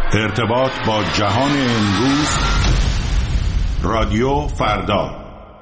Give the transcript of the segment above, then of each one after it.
ارتباط با جهان امروز. رادیو فردا.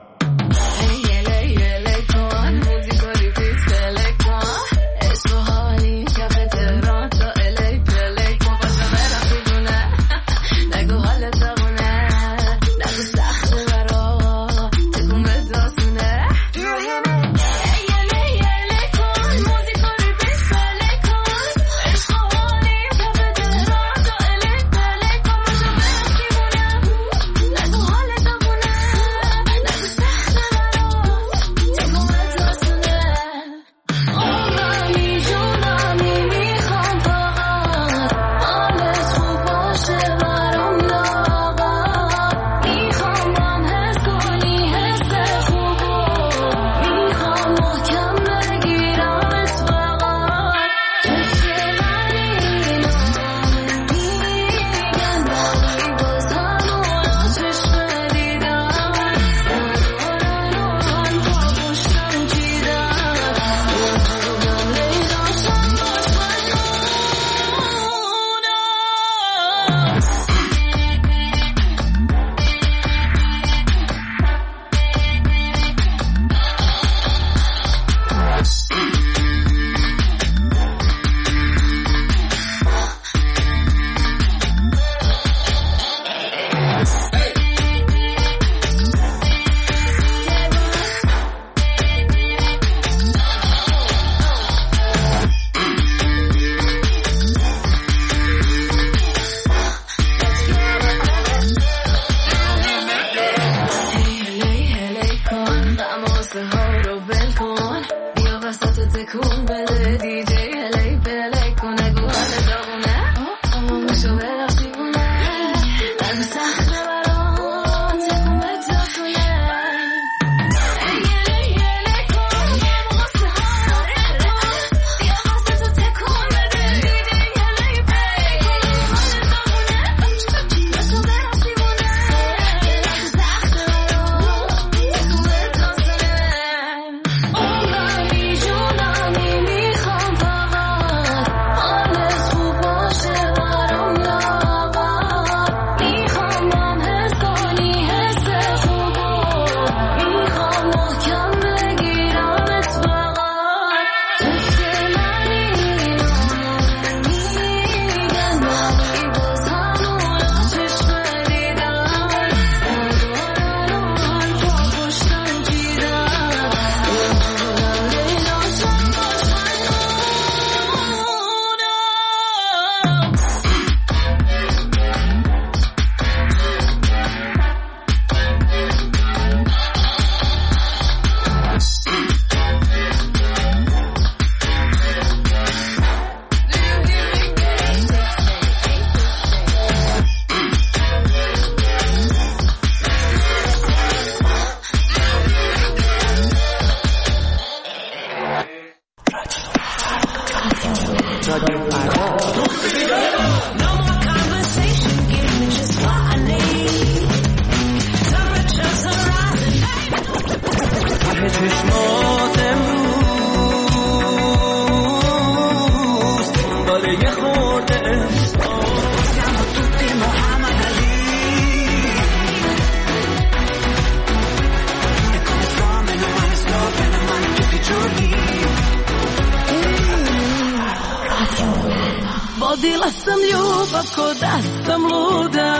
Vodila sam ljubav ko da sam luda.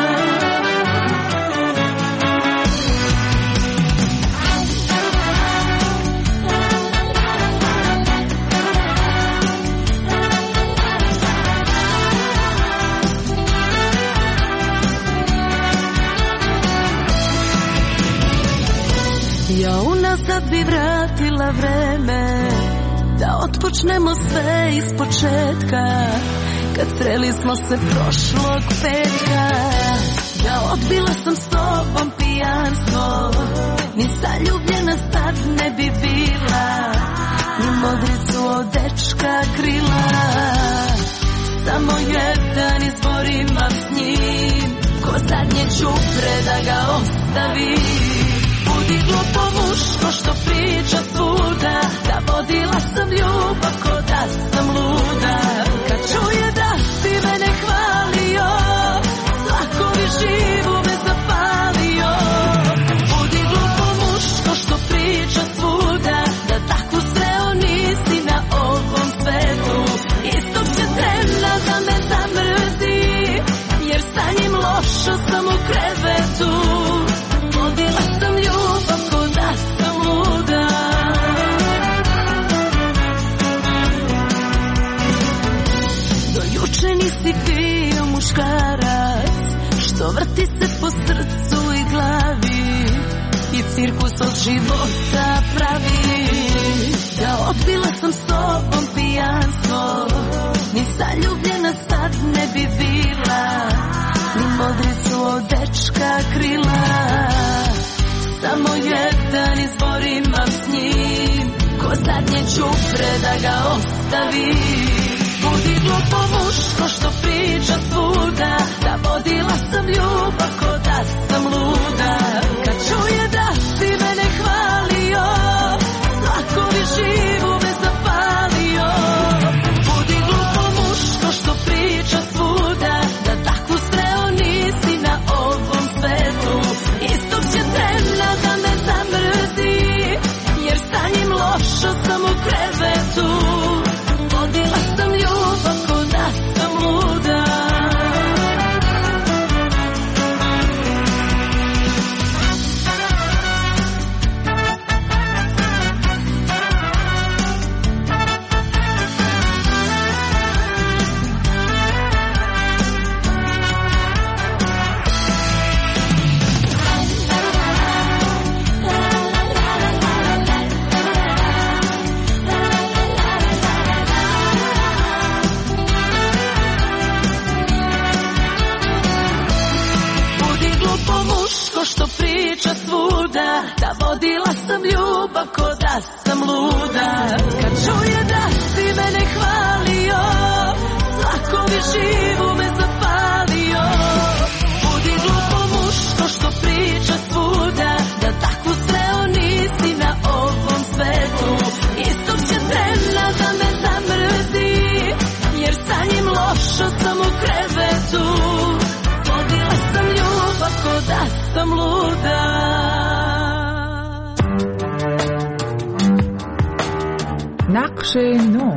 Ja unazad bi vratila vreme, da otpočnemo sve iz početka, kad sreli smo se prošlog petka. Da odbila sam s tobom pijanstvo, ni zaljubljena sad ne bi bila, ni modricu od dečka krila. Samo jedan izbor imam s njim, ko zadnje čupre da ga ostavim. Budi glupo muško što priča svuda, da vodila sam ljubav ko da sam luda. Kad čuje da si mene hvalio, više nisi bio muškarac što vrti se po srcu i glavi i cirkus od života pravi. Da odbila sam s tobom pijanstvo, ni zaljubljena sad ne bi bila, ni modricu od dečka krila. Samo jedan izbor imam s njim, ko zadnje čupre da ga ostavim. Budi glupo muško što priča svuda, da vodila sam ljubav ko da sam luda. Kad čuje da si mene hvalio, lakovi živu me zapalio. Budi glupo muško što priča svuda, da takvu sreo nisi na ovom svetu. Istog će trena da me zamrzi, jer sa njim lošo sam u krevetu. Vodila sam ljubav ko da sam luda. Što priča svuda, da vodila sam ljubav ko da sam luda. Kad čuje da si mene hvalio, lakovi živu me zapalio. Budi glupo muško što priča svuda, da takvu sreo nisi na ovom svetu. Istog će trena da me zamrzi, jer sa njim lošo sam u krevetu. Vodila sam ljubav ko da sam luda. نقش نو.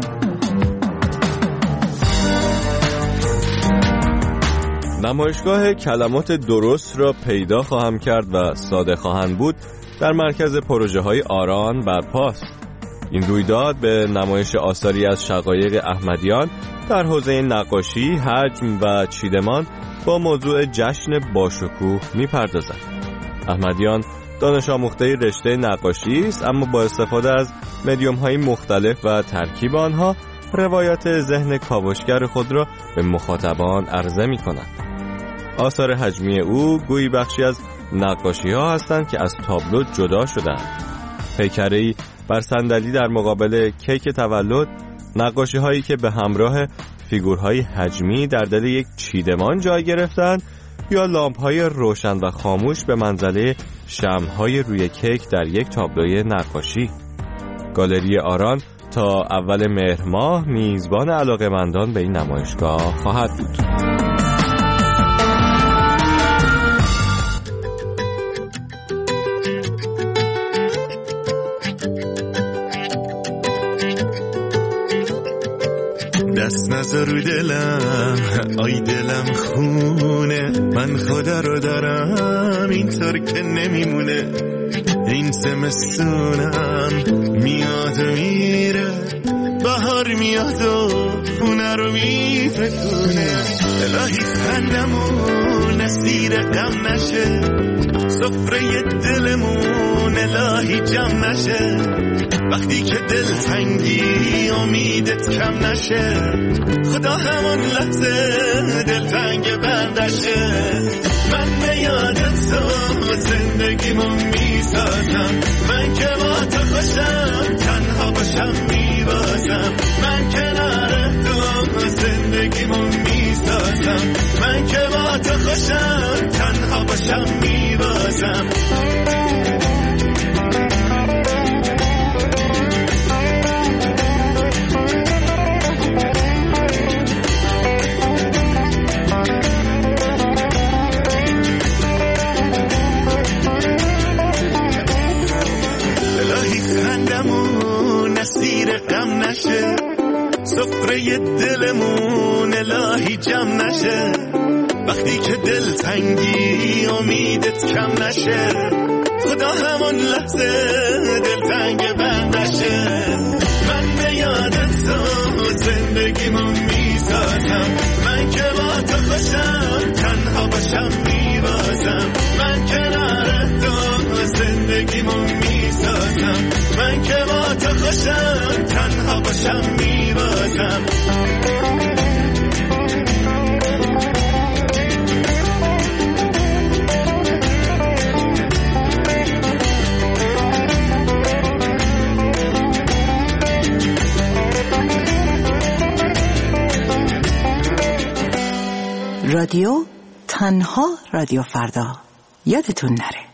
نمایشگاه کلمات درست را پیدا خواهم کرد و ساده خواهند بود در مرکز پروژه های آران برپاست. این رویداد به نمایش آثاری از شقایق احمدیان در حوزه نقاشی، حجم و چیدمان با موضوع جشن باشکوه می‌پردازد. احمدیان دانش آموخته رشته نقاشی است، اما با استفاده از مدیوم‌های مختلف و ترکیب آنها روایت ذهن کاوشگر خود را به مخاطبان عرضه می‌کند. آثار حجمی او گویی بخشی از نقاشی‌ها هستند که از تابلو جدا شده‌اند. پیکره‌ای بر صندلی در مقابل کیک تولد، نقاشی‌هایی که به همراه فیگورهای حجمی در دل یک چیدمان جای گرفتند یا لامپ‌های روشن و خاموش به منزله شمع‌های روی کیک در یک تابلوی نقاشی. گالری آران تا اول مهر ماه میزبان علاقه‌مندان به این نمایشگاه خواهد بود. دست نذار رو دلم، آی دلم خونه، من خدا رو دارم اینطور که نمیمونه. این زمستونم میاد و میره، بهار میاد و خونه رو میفکونه. الهی خندمون اسیر غم نشه، سفره دلمون الهی جمع نشه. وقتی که دل تنگی امیدت کم نشه، خدا همون لحظه دل تنگ بردشه. من به یادت تو زندگیمو میسازم، من که با تو خوشم تنها باشم میبازم. من کنار تو زندگیمو میسازم، من که با تو خوشم تنها باشم میبازم. سفره دلمون الهی جمع نشه، وقتی که دل تنگی امیدت کم نشه، خدا همون لحظه دل تنگ بردشه. من به یادت تو زندگیمو میسازم، من که با تو خوشم تنها باشم میبازم، من کنار تو زندگیمو میسازم، من که با تو خوشم تنها باشم میبازم. رادیو تنها رادیو فردا، یادتون نره.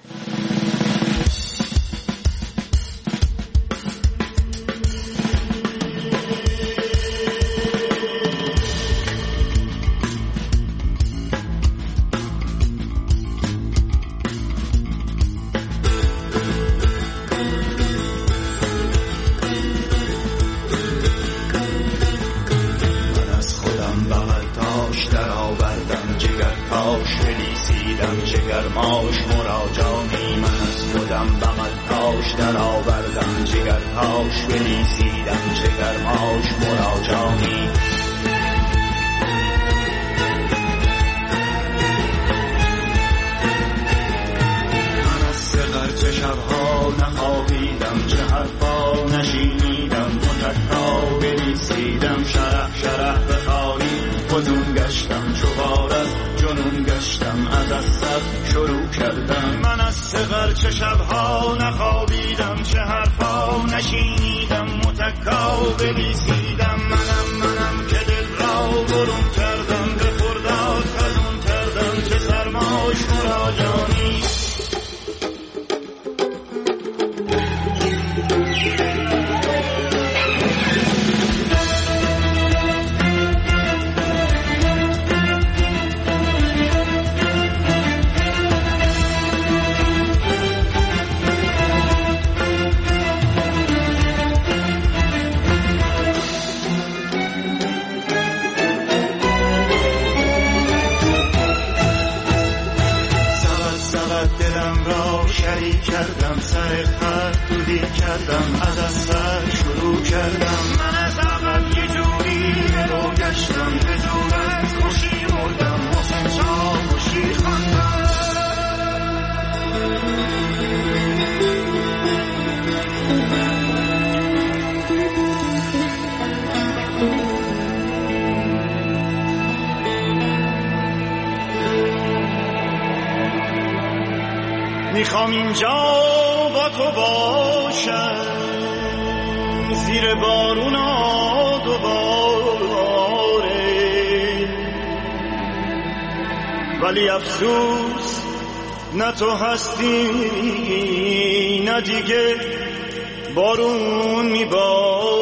من از صغر چه شبها نخوابیدم، چه حرفا نشینیدم، متکا بلیسیدم. منم که دل را برون کردم، به خرداد خزون کردم، چه سرماش مراجانی. کردم سر خط دودی کردم، از سر شروع کردم. من از عقب یه جوری رو گشتم، به زورت خوشی بردم، حسن چا خوشی خواندم. میخوام اینجا با تو باشم، زیر بارون دوباره، ولی افسوس نه تو هستی نه دیگه بارون میباره.